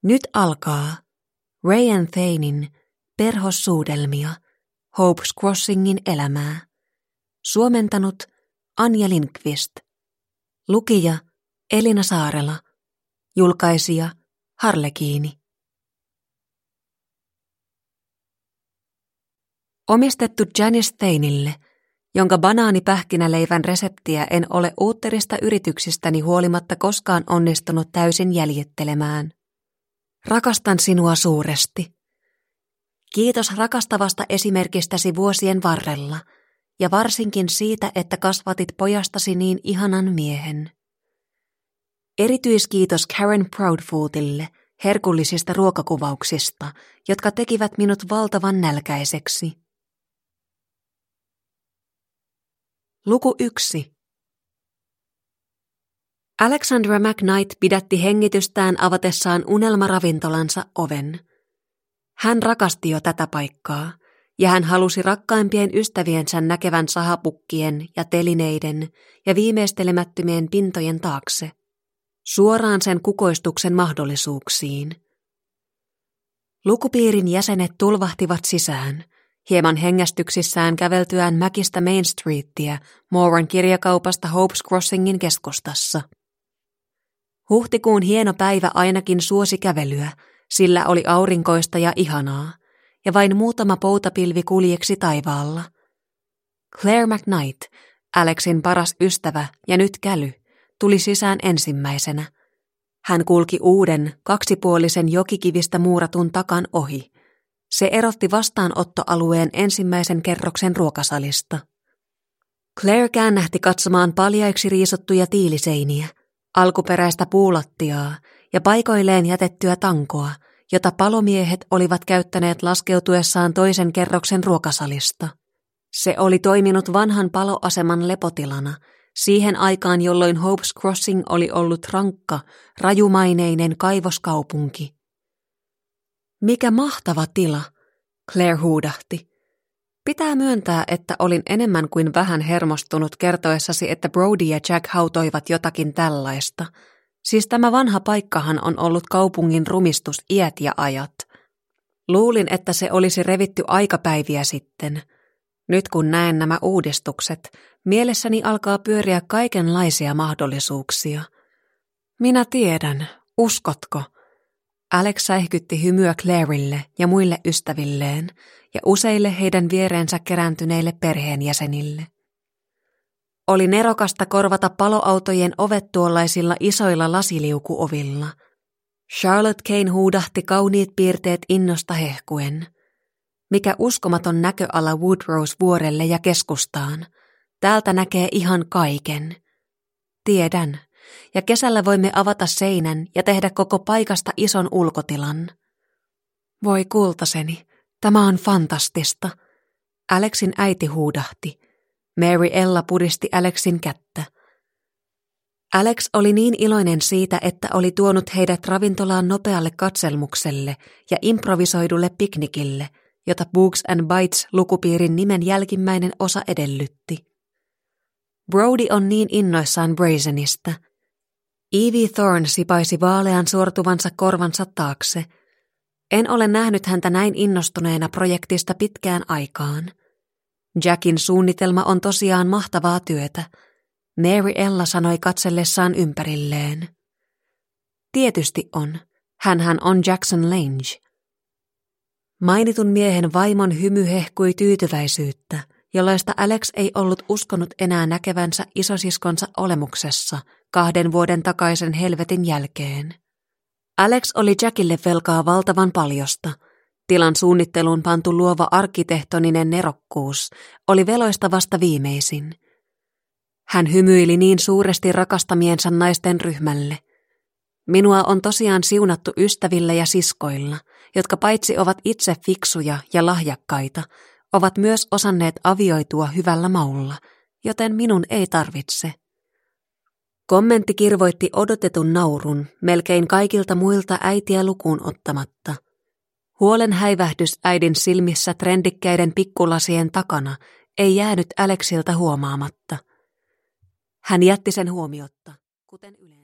Nyt alkaa Ray and Thanein perhossuudelmia, Hope's Crossingin elämää. Suomentanut Anja Lindqvist. Lukija Elina Saarela. Julkaisija Harlekiini. Omistettu Janice Thaneille, jonka banaanipähkinäleivän reseptiä en ole uutterista yrityksistäni huolimatta koskaan onnistunut täysin jäljittelemään. Rakastan sinua suuresti. Kiitos rakastavasta esimerkistäsi vuosien varrella, ja varsinkin siitä, että kasvatit pojastasi niin ihanan miehen. Erityiskiitos Karen Proudfootille herkullisista ruokakuvauksista, jotka tekivät minut valtavan nälkäiseksi. Luku 1. Alexandra McKnight pidätti hengitystään avatessaan unelmaravintolansa oven. Hän rakasti jo tätä paikkaa, ja hän halusi rakkaimpien ystäviensä näkevän sahapukkien ja telineiden ja viimeistelemättömien pintojen taakse, suoraan sen kukoistuksen mahdollisuuksiin. Lukupiirin jäsenet tulvahtivat sisään, hieman hengästyksissään käveltyään mäkistä Main Streetiä Moran kirjakaupasta Hope's Crossingin keskustassa. Huhtikuun hieno päivä ainakin suosi kävelyä, sillä oli aurinkoista ja ihanaa, ja vain muutama poutapilvi kuljeksi taivaalla. Claire McKnight, Alexin paras ystävä ja nyt käly, tuli sisään ensimmäisenä. Hän kulki uuden, kaksipuolisen jokikivistä muuratun takan ohi. Se erotti vastaanottoalueen ensimmäisen kerroksen ruokasalista. Claire käännähti katsomaan paljaiksi riisottuja tiiliseiniä, alkuperäistä puulattiaa ja paikoilleen jätettyä tankoa, jota palomiehet olivat käyttäneet laskeutuessaan toisen kerroksen ruokasalista. Se oli toiminut vanhan paloaseman lepotilana, siihen aikaan jolloin Hope's Crossing oli ollut rankka, rajumaineinen kaivoskaupunki. Mikä mahtava tila, Claire huudahti. Pitää myöntää, että olin enemmän kuin vähän hermostunut kertoessasi, että Brody ja Jack hautoivat jotakin tällaista. Siis tämä vanha paikkahan on ollut kaupungin rumistus iät ja ajat. Luulin, että se olisi revitty aikapäiviä sitten. Nyt kun näen nämä uudistukset, mielessäni alkaa pyöriä kaikenlaisia mahdollisuuksia. Minä tiedän, uskotko? Alex säihkytti hymyä Clairelle ja muille ystävilleen ja useille heidän viereensä kerääntyneille perheenjäsenille. Oli nerokasta korvata paloautojen ovet tuollaisilla isoilla lasiliukuovilla. Charlotte Kane huudahti kauniit piirteet innosta hehkuen. Mikä uskomaton näköala Woodrose-vuorelle ja keskustaan. Täältä näkee ihan kaiken. Tiedän. Ja kesällä voimme avata seinän ja tehdä koko paikasta ison ulkotilan. Voi kultaseni, tämä on fantastista. Alexin äiti huudahti. Mary Ella puristi Alexin kättä. Alex oli niin iloinen siitä, että oli tuonut heidät ravintolaan nopealle katselmukselle ja improvisoidulle piknikille, jota Books and Bites lukupiirin nimen jälkimmäinen osa edellytti. Brody on niin innoissaan Brazenista. Evie Thorne sipaisi vaalean sortuvansa korvansa taakse. En ole nähnyt häntä näin innostuneena projektista pitkään aikaan. Jackin suunnitelma on tosiaan mahtavaa työtä, Mary Ella sanoi katsellessaan ympärilleen. Tietysti on. Hänhän on Jackson Lange. Mainitun miehen vaimon hymy hehkui tyytyväisyyttä, jollaista Alex ei ollut uskonut enää näkevänsä isosiskonsa olemuksessa 2 vuoden takaisen helvetin jälkeen. Alex oli Jackille velkaa valtavan paljosta. Tilan suunnitteluun pantu luova arkkitehtoninen nerokkuus oli veloista vasta viimeisin. Hän hymyili niin suuresti rakastamiensa naisten ryhmälle. Minua on tosiaan siunattu ystävillä ja siskoilla, jotka paitsi ovat itse fiksuja ja lahjakkaita, ovat myös osanneet avioitua hyvällä maulla, joten minun ei tarvitse. Kommentti kirvoitti odotetun naurun melkein kaikilta muilta äitiä lukuun ottamatta. Huolen häivähdys äidin silmissä trendikkäiden pikkulasien takana ei jäänyt Alexilta huomaamatta. Hän jätti sen huomiotta, kuten yleensä.